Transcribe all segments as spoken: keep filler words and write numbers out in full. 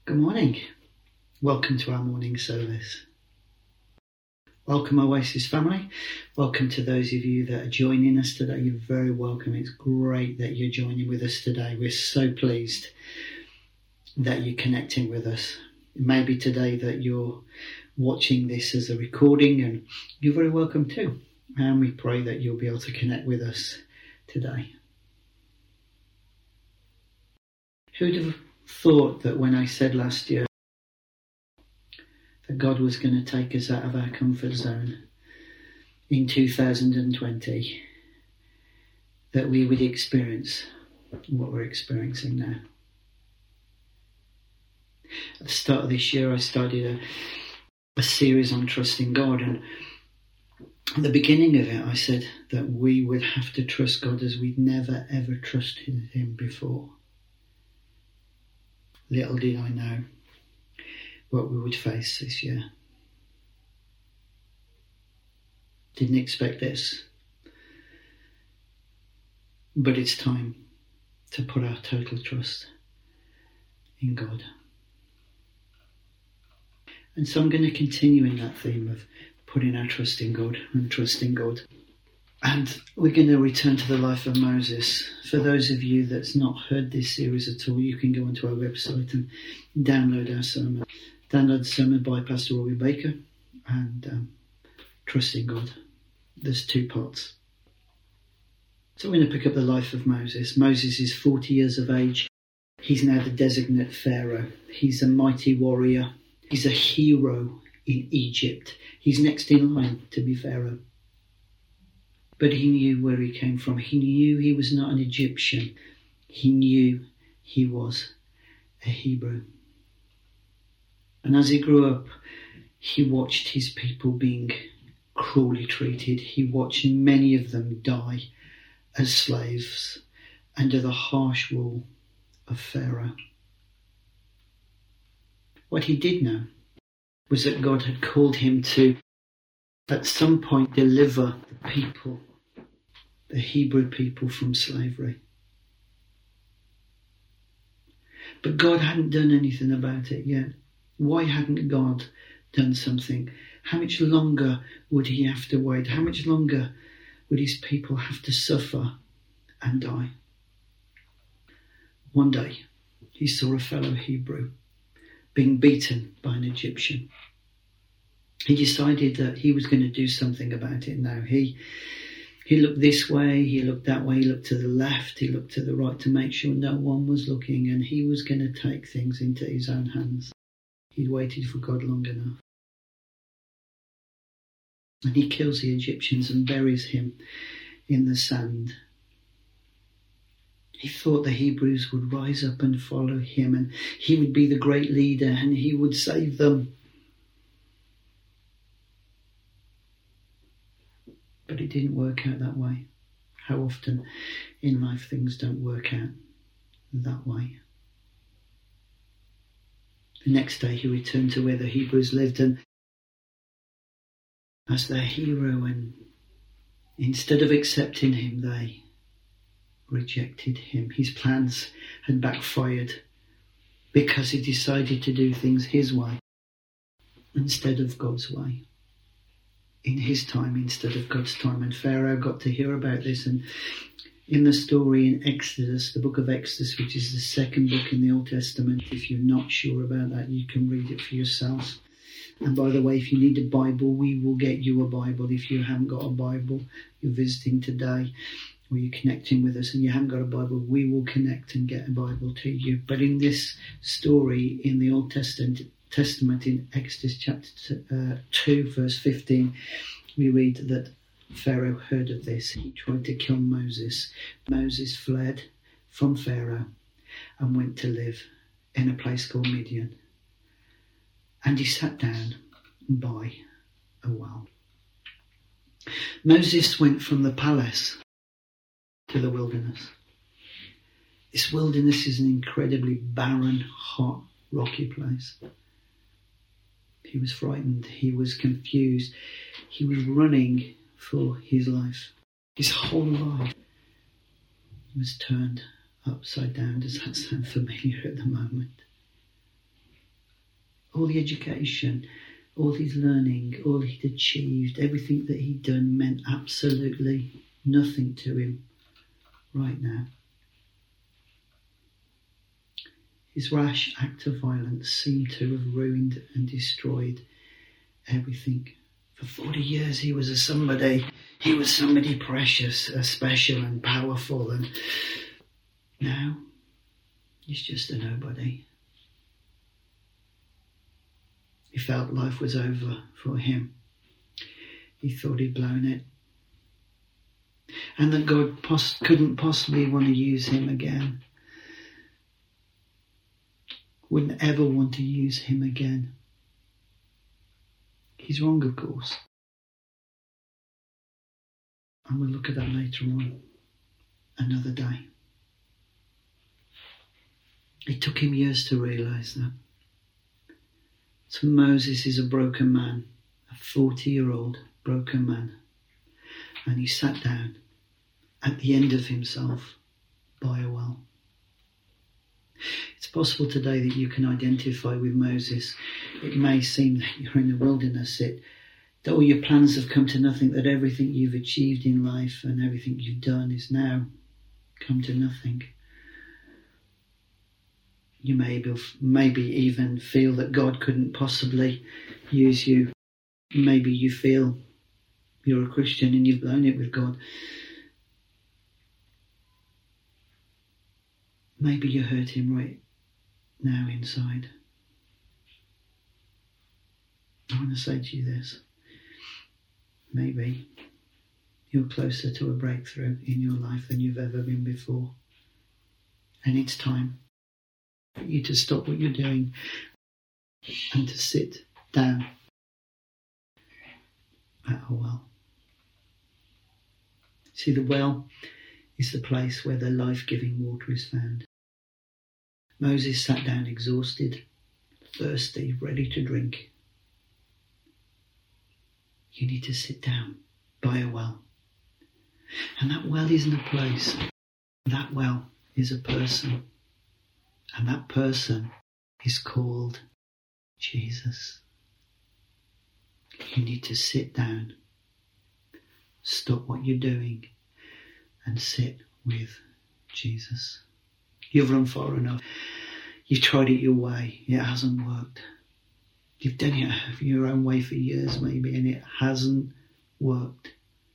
Good morning. Welcome to our morning service. Welcome, Oasis family. Welcome to those of you that are joining us today. You're very welcome. It's great that you're joining with us today. We're so pleased that you're connecting with us. It may be today that you're watching this as a recording, and you're very welcome too. And we pray that you'll be able to connect with us today. Who'd have thought that when I said last year that God was going to take us out of our comfort zone in two thousand twenty, that we would experience what we're experiencing now. At the start of this year, I started a, a series on trusting God, and at the beginning of it, I said that we would have to trust God as we'd never ever trusted Him before. Little did I know what we would face this year. Didn't expect this. But it's time to put our total trust in God. And so I'm going to continue in that theme of putting our trust in God and trusting God. And we're going to return to the life of Moses. For those of you that's not heard this series at all, you can go onto our website and download our sermon. Download the sermon by Pastor Robbie Baker and um, Trusting God. There's two parts. So we're going to pick up the life of Moses. Moses is forty years of age. He's now the designate Pharaoh. He's a mighty warrior. He's a hero in Egypt. He's next in line to be Pharaoh. But he knew where he came from. He knew he was not an Egyptian. He knew he was a Hebrew. And as he grew up, he watched his people being cruelly treated. He watched many of them die as slaves under the harsh rule of Pharaoh. What he did know was that God had called him to, at some point, deliver the people, the Hebrew people, from slavery. But God hadn't done anything about it yet. Why hadn't God done something? How much longer would he have to wait? How much longer would his people have to suffer and die? One day, he saw a fellow Hebrew being beaten by an Egyptian. He decided that he was going to do something about it now. He he looked this way, he looked that way, he looked to the left, he looked to the right to make sure no one was looking, and he was going to take things into his own hands. He'd waited for God long enough. And he kills the Egyptians and buries him in the sand. He thought the Hebrews would rise up and follow him, and he would be the great leader, and he would save them. But it didn't work out that way. How often in life things don't work out that way. The next day he returned to where the Hebrews lived, and as their hero, and instead of accepting him, they rejected him. His plans had backfired because he decided to do things his way instead of God's way. In his time instead of God's time. And Pharaoh got to hear about this, and in the story in Exodus, the book of Exodus, which is the second book in the Old Testament, if you're not sure about that, you can read it for yourself. And by the way, if you need a Bible, we will get you a Bible. If you haven't got a Bible, you're visiting today, or you're connecting with us and you haven't got a Bible, we will connect and get a Bible to you. But in this story in the Old Testament, Testament in Exodus chapter uh, two, verse fifteen, we read that Pharaoh heard of this. He tried to kill Moses. Moses fled from Pharaoh and went to live in a place called Midian. And he sat down by a well. Moses went from the palace to the wilderness. This wilderness is an incredibly barren, hot, rocky place. He was frightened. He was confused. He was running for his life. His whole life was turned upside down. Does that sound familiar at the moment? all the education, all his learning, all he'd achieved, everything that he'd done meant absolutely nothing to him right now. His rash act of violence seemed to have ruined and destroyed everything. For forty years he was a somebody. He was somebody precious, uh, special and powerful, and now he's just a nobody. He felt life was over for him. He thought he'd blown it. And that God pos- couldn't possibly want to use him again. Wouldn't ever want to use him again. He's wrong, of course. And we'll look at that later on, another day. It took him years to realise that. So Moses is a broken man, a forty-year-old broken man. And he sat down at the end of himself by a well. It's possible today that you can identify with Moses. It may seem that you're in the wilderness, it, that all your plans have come to nothing, that everything you've achieved in life and everything you've done is now come to nothing. You may maybe even feel that God couldn't possibly use you. Maybe you feel you're a Christian and you've blown it with God. Maybe you hurt him right now inside. I want to say to you this. Maybe you're closer to a breakthrough in your life than you've ever been before. And it's time for you to stop what you're doing and to sit down at a well. See, the well is the place where the life-giving water is found. Moses sat down exhausted, thirsty, ready to drink. You need to sit down by a well. And that well isn't a place. That well is a person. And that person is called Jesus. You need to sit down, stop what you're doing, and sit with Jesus. You've run far enough. You've tried it your way. It hasn't worked. You've done it your own way for years maybe, and it hasn't worked.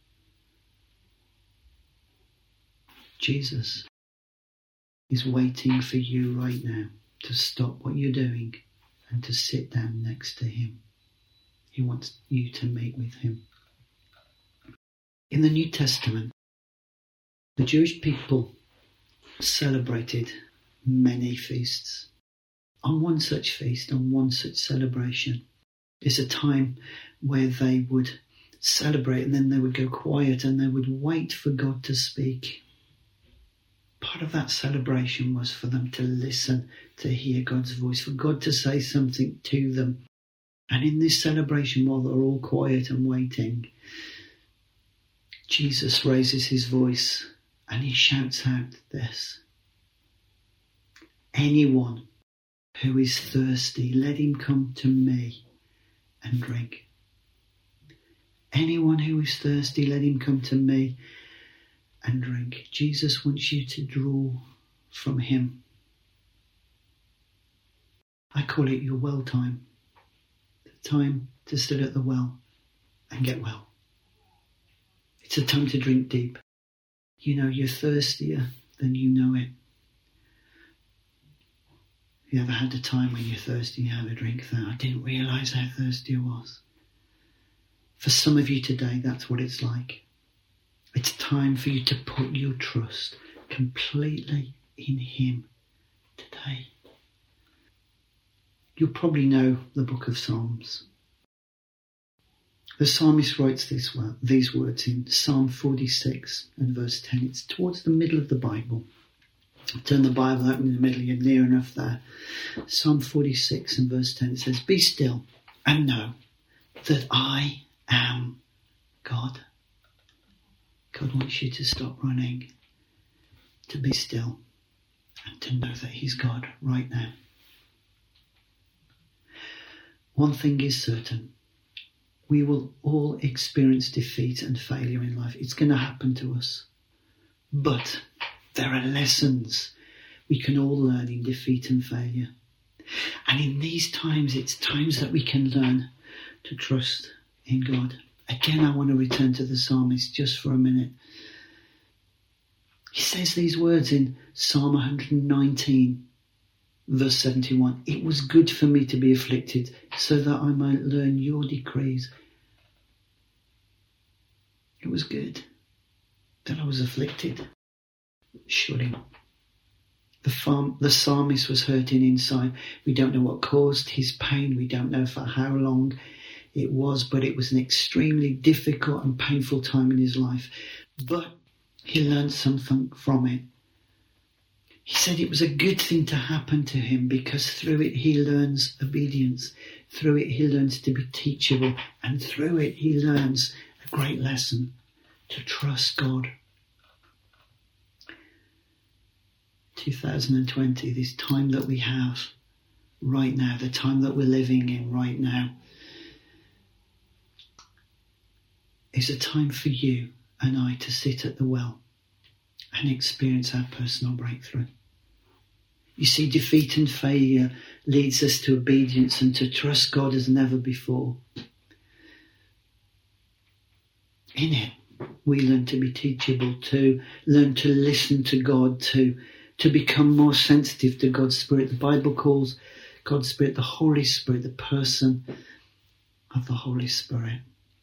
Jesus is waiting for you right now to stop what you're doing and to sit down next to him. He wants you to meet with him. In the New Testament, the Jewish people celebrated many feasts. On one such feast, on one such celebration, is a time where they would celebrate and then they would go quiet and they would wait for God to speak. Part of that celebration was for them to listen, to hear God's voice, for God to say something to them. And in this celebration, while they're all quiet and waiting, Jesus raises his voice and he shouts out this: anyone who is thirsty, let him come to me and drink. Anyone who is thirsty, let him come to me and drink. Jesus wants you to draw from him. I call it your well time. The time to sit at the well and get well. It's a time to drink deep. You know, you're thirstier than you know it. Have you ever had a time when you're thirsty and you have a drink that I didn't realise how thirsty I was? For some of you today, that's what it's like. It's time for you to put your trust completely in him today. You'll probably know the book of Psalms. The psalmist writes this, these words in Psalm forty-six and verse ten. It's towards the middle of the Bible. Turn the Bible open in the middle, you're near enough there. Psalm forty-six and verse ten, it says, be still and know that I am God. God wants you to stop running, to be still, and to know that he's God right now. One thing is certain. We will all experience defeat and failure in life. It's going to happen to us. But there are lessons we can all learn in defeat and failure. And in these times, it's times that we can learn to trust in God. Again, I want to return to the psalmist just for a minute. He says these words in Psalm one nineteen, verse seventy-one. It was good for me to be afflicted, so that I might learn your decrees. It was good that I was afflicted. Surely. The, farm, the psalmist was hurting inside. We don't know what caused his pain. We don't know for how long it was, but it was an extremely difficult and painful time in his life. But he learned something from it. He said it was a good thing to happen to him because through it he learns obedience. Through it he learns to be teachable. And through it he learns a great lesson to trust God. two thousand twenty, this time that we have right now, the time that we're living in right now, is a time for you and I to sit at the well and experience our personal breakthrough. You see, defeat and failure leads us to obedience and to trust God as never before. In it, we learn to be teachable, to learn to listen to God, to, to become more sensitive to God's Spirit. The Bible calls God's Spirit the Holy Spirit, the person of the Holy Spirit.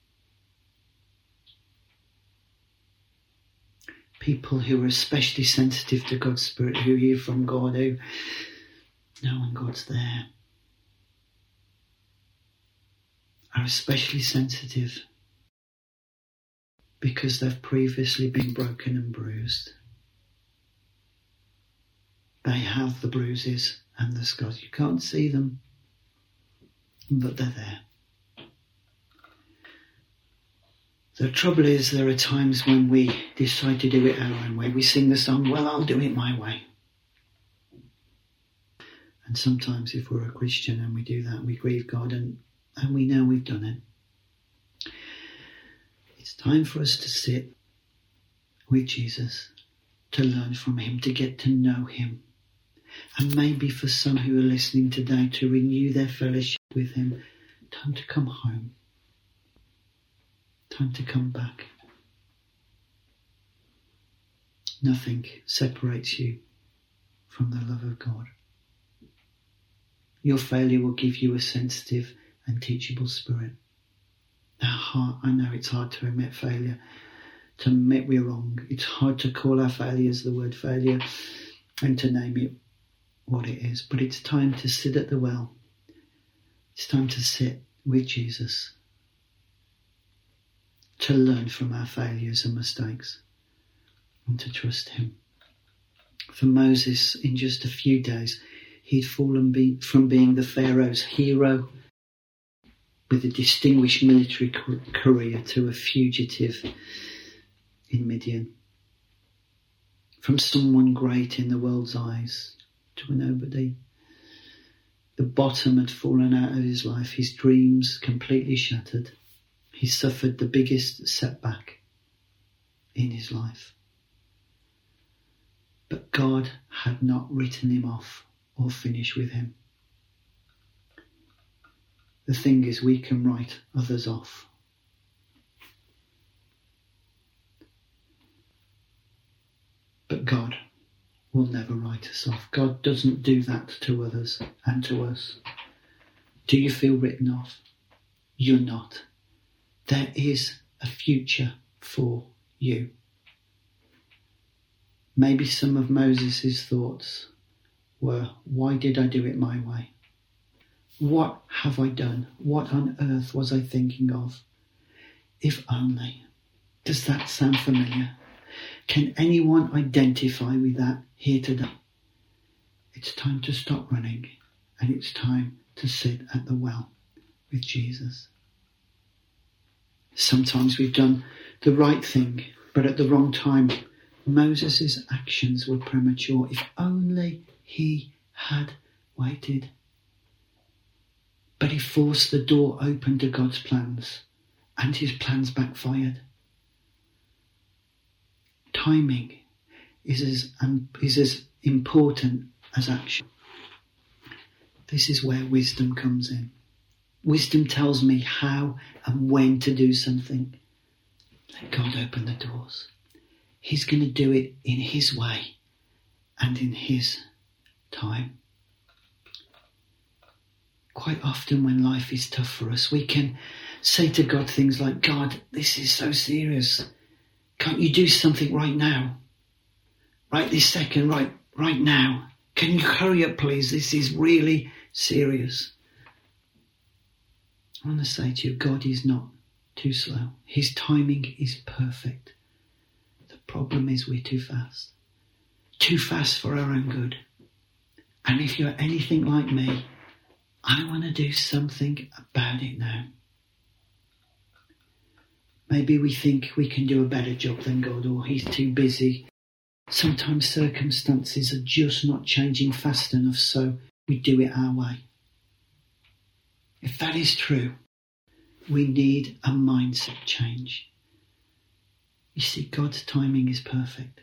People who are especially sensitive to God's Spirit, who hear from God, who know when God's there, are especially sensitive because they've previously been broken and bruised. They have the bruises and the scars. You can't see them, but they're there. The trouble is, there are times when we decide to do it our own way. We sing the song, well, I'll do it my way. And sometimes if we're a Christian and we do that, we grieve God and, and we know we've done it. It's time for us to sit with Jesus, to learn from him, to get to know him. And maybe for some who are listening today, to renew their fellowship with him. Time to come home. Time to come back. Nothing separates you from the love of God. Your failure will give you a sensitive and teachable spirit. Now, I know it's hard to admit failure, to admit we're wrong. It's hard to call our failures the word failure and to name it what it is. But it's time to sit at the well. It's time to sit with Jesus, to learn from our failures and mistakes and to trust him. For Moses, in just a few days, he'd fallen be- from being the Pharaoh's hero with a distinguished military career to a fugitive in Midian. From someone great in the world's eyes to a nobody. The bottom had fallen out of his life, his dreams completely shattered. He suffered the biggest setback in his life. But God had not written him off or finished with him. The thing is, we can write others off. But God will never write us off. God doesn't do that to others and to us. Do you feel written off? You're not. There is a future for you. Maybe some of Moses' thoughts were, why did I do it my way? What have I done? What on earth was I thinking of? If only. Does that sound familiar? Can anyone identify with that here today? It's time to stop running and it's time to sit at the well with Jesus. Sometimes we've done the right thing, but at the wrong time. Moses' actions were premature. If only he had waited. But he forced the door open to God's plans, and his plans backfired. Timing is as, um, is as important as action. This is where wisdom comes in. Wisdom tells me how and when to do something. Let God open the doors. He's going to do it in his way and in his time. Quite often when life is tough for us, we can say to God things like, God, this is so serious. Can't you do something right now? Right this second, right, right now. Can you hurry up, please? This is really serious. I want to say to you, God is not too slow. His timing is perfect. The problem is we're too fast. Too fast for our own good. And if you're anything like me, I want to do something about it now. Maybe we think we can do a better job than God, or he's too busy. Sometimes circumstances are just not changing fast enough, so we do it our way. If that is true, we need a mindset change. You see, God's timing is perfect.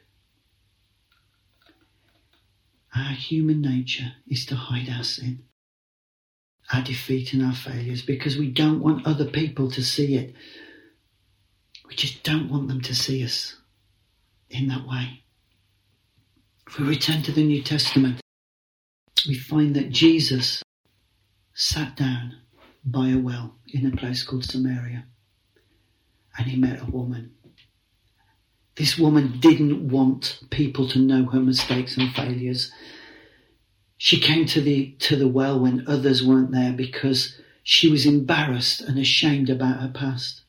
Our human nature is to hide our sin, our defeat and our failures, because we don't want other people to see it. We just don't want them to see us in that way. If we return to the New Testament, we find that Jesus sat down by a well in a place called Samaria, and he met a woman. This woman didn't want people to know her mistakes and failures. She came to the to the well when others weren't there because she was embarrassed and ashamed about her past.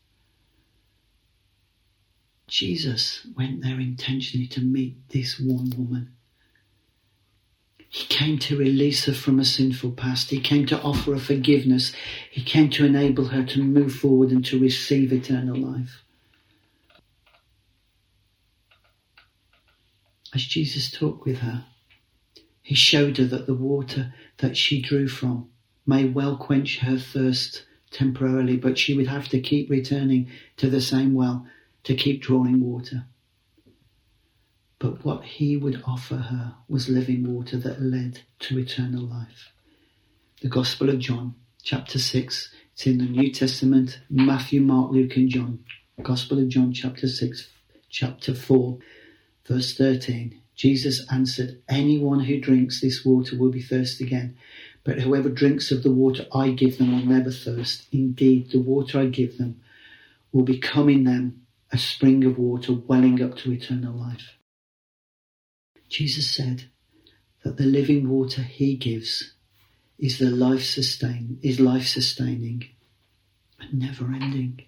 Jesus went there intentionally to meet this one woman. He came to release her from a sinful past. He came to offer her forgiveness. He came to enable her to move forward and to receive eternal life. As Jesus talked with her, he showed her that the water that she drew from may well quench her thirst temporarily, but she would have to keep returning to the same well to keep drawing water. But what he would offer her was living water that led to eternal life. The Gospel of John, chapter six, it's in the New Testament, Matthew, Mark, Luke and John. Gospel of John, chapter six, chapter four, verse thirteen. Jesus answered, anyone who drinks this water will be thirsty again, but whoever drinks of the water I give them will never thirst. Indeed, the water I give them will become in them a spring of water welling up to eternal life. Jesus said that the living water he gives is the life sustain is life sustaining and never ending.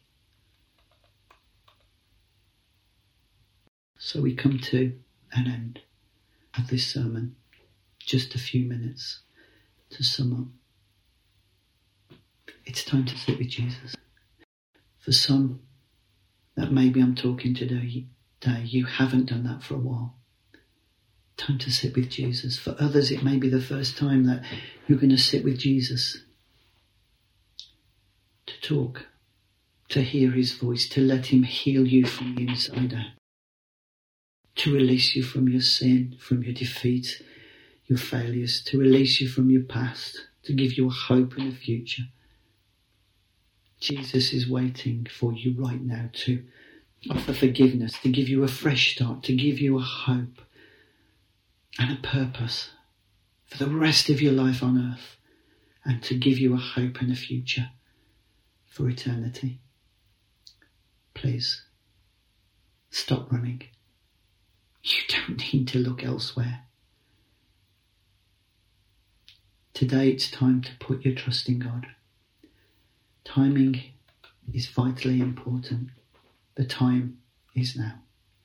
So we come to an end of this sermon. Just a few minutes to sum up. It's time to sit with Jesus. For some, that maybe I'm talking today, you haven't done that for a while. Time to sit with Jesus. For others, it may be the first time that you're going to sit with Jesus. To talk, to hear his voice, to let him heal you from the inside out. To release you from your sin, from your defeat, your failures, to release you from your past, to give you a hope and a future. Jesus is waiting for you right now to offer forgiveness, to give you a fresh start, to give you a hope and a purpose for the rest of your life on earth, and to give you a hope and a future for eternity. Please, stop running. You don't need to look elsewhere. Today it's time to put your trust in God. Timing is vitally important. The time is now.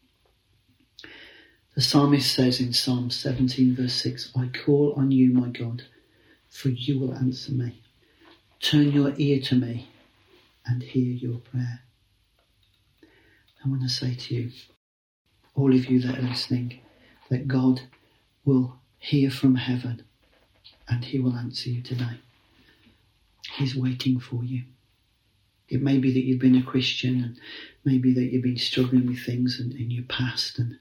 The psalmist says in Psalm seventeen verse six, I call on you, my God, for you will answer me. Turn your ear to me and hear your prayer. I want to say to you, all of you that are listening, that God will hear from heaven and he will answer you today. He's waiting for you. It may be that you've been a Christian, and maybe that you've been struggling with things in, in your past, and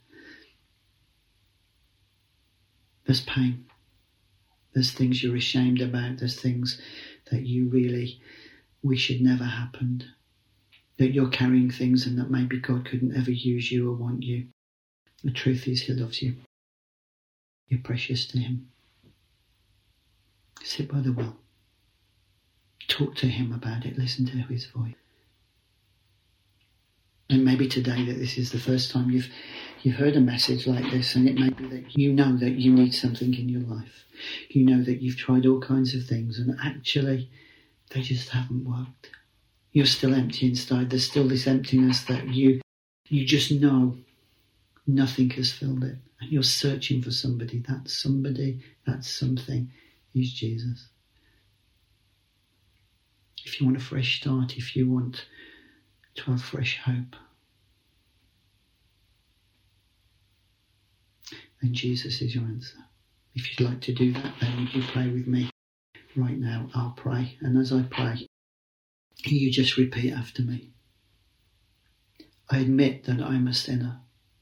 there's pain. There's things you're ashamed about. There's things that you really wish had never happened. That you're carrying things and that maybe God couldn't ever use you or want you. The truth is, He loves you. You're precious to Him. Sit by the well. Talk to Him about it. Listen to His voice. And maybe today that this is the first time you've you've heard a message like this, and it may be that you know that you need something in your life. You know that you've tried all kinds of things and actually they just haven't worked. You're still empty inside. There's still this emptiness that you you just know nothing has filled it. And you're searching for somebody. That somebody, that something is Jesus. If you want a fresh start, if you want to have fresh hope, then Jesus is your answer. If you'd like to do that, then would you pray with me right now? I'll pray. And as I pray, you just repeat after me. I admit that I'm a sinner.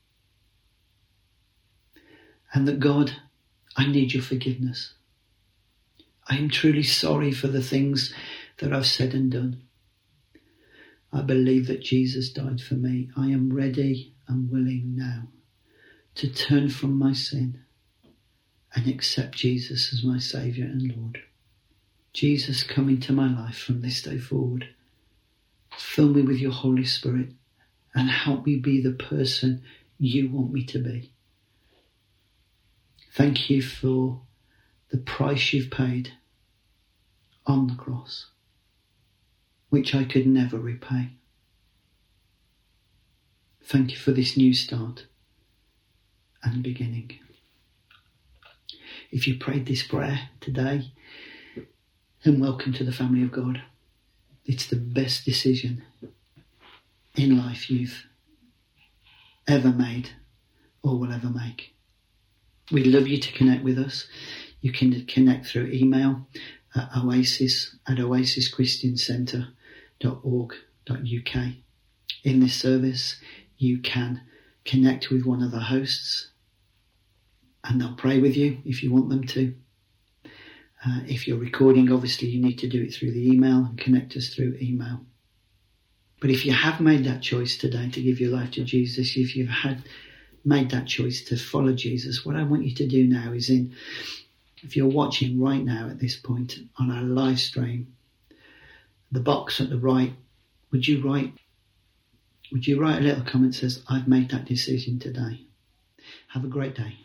And that God, I need your forgiveness. I am truly sorry for the things that I've said and done. I believe that Jesus died for me. I am ready and willing now to turn from my sin and accept Jesus as my Saviour and Lord. Jesus, come into my life from this day forward. Fill me with your Holy Spirit and help me be the person you want me to be. Thank you for the price you've paid on the cross, which I could never repay. Thank you for this new start and beginning. If you prayed this prayer today, then welcome to the family of God. It's the best decision in life you've ever made or will ever make. We'd love you to connect with us. You can connect through email at oasis at oasis christian centre dot org dot u k. In this service, you can connect with one of the hosts and they'll pray with you if you want them to. Uh, if you're recording, obviously you need to do it through the email and connect us through email. But if you have made that choice today to give your life to Jesus, if you've had made that choice to follow Jesus, what I want you to do now is in, if you're watching right now at this point on our live stream, the box at the right, would you write, would you write a little comment that says, I've made that decision today. Have a great day.